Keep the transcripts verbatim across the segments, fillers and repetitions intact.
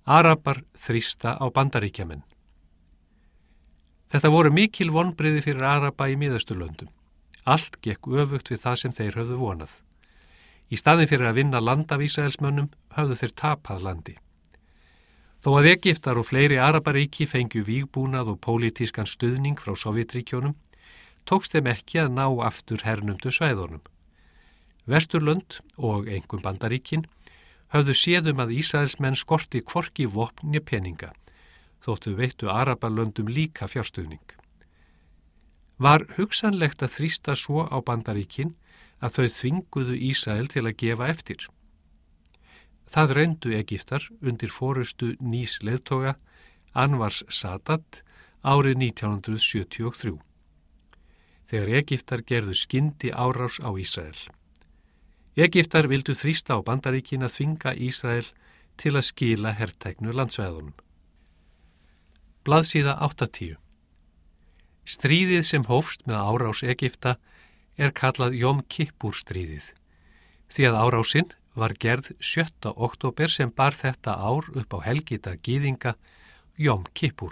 Arabar þrýsta á Bandaríkjamenn. Þetta voru mikil vonbrigði fyrir Araba í Miðausturlöndum. Allt gekk öfugt við það sem þeir höfðu vonað. Í staðinn fyrir að vinna land af Ísraelsmönnum höfðu þeir tapað landi. Þó að Egyptar og fleiri Arabaríki fengju vígbúnað og pólitískan stuðning frá Sovétríkjónum, tókst þeim ekki að ná aftur hernumdu svæðunum. Vesturlönd og einkum Bandaríkin höfðu séðum að Ísraelsmenn skorti hvorki vopn né peninga, þóttu veittu Arabalöndum líka fjárstuðning. Var hugsanlegt að þrýsta svo á Bandaríkin að þau þvinguðu Ísrael til að gefa eftir. Það reyndu Egyptar undir forystu nýs leiðtoga Anwars Sadat árið nítján hundruð sjötíu og þrjú. Þegar Egyptar gerðu skyndi árás á Ísrael. Egyptar vildu þrýsta á Bandaríkin að þvinga Ísrael til að skila herteknu landsvæðunum. Blaðsíða áttatíu. Stríðið sem hófst með árás Egypta er kallað Jom Kippur stríðið, því að árásinn var gerð sjötta október sem bar þetta ár upp á helgita gyðinga Jom Kippur.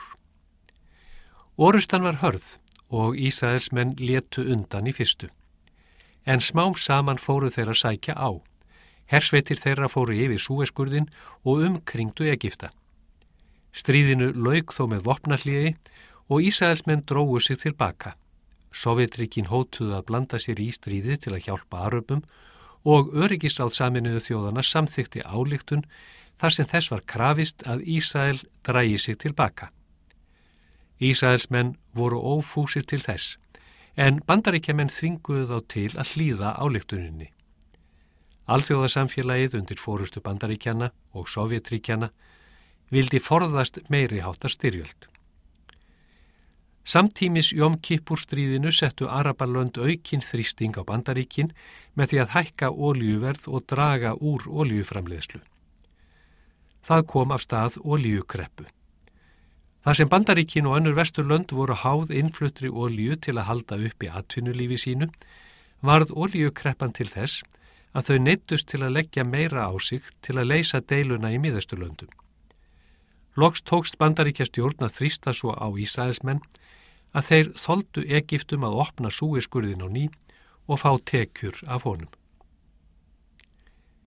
Orustan var hörð og Ísraelsmenn létu undan í fyrstu. En smám saman fóru þeirra sækja á. Hersveitir þeirra fóru yfir Súesskurðinn og umkringdu Egypta. Stríðinu lauk þó með vopnahléi og Ísraelsmenn drógu sig tilbaka. Sovétríkin hótuðu að blanda sér í stríðið til að hjálpa Aröpum og öryggisráð Sameinuðu þjóðanna samþykkti ályktun þar sem þess var krafist að Ísrael drægi sig tilbaka. Ísraelsmenn voru ófúsir til þess, en Bandaríkjamenn þvinguðu þá til að hlýða ályktuninni. Alþjóðasamfélagið undir forystu Bandaríkjanna og Sovétríkjanna vildi forðast meiri háttar styrjöld. Samtímis Jom Kippur stríðinu settu Arabalönd aukinn þrýsting á Bandaríkin með því að hækka olíuverð og draga úr olíuframleiðslu. Það kom af stað olíukreppu. Þar sem Bandaríkin og önnur vesturlönd voru háð innfluttri olíu til að halda uppi atvinnulífi sínu, varð olíukreppan til þess að þau neyddust til að leggja meira á sig til að leysa deiluna í Miðausturlöndum. Loks tókst Bandaríkjastjórn að þrýsta svo á Ísraelsmenn að þeir þoldu Egyptum að opna Súesskurðinn á ný og fá tekjur af honum.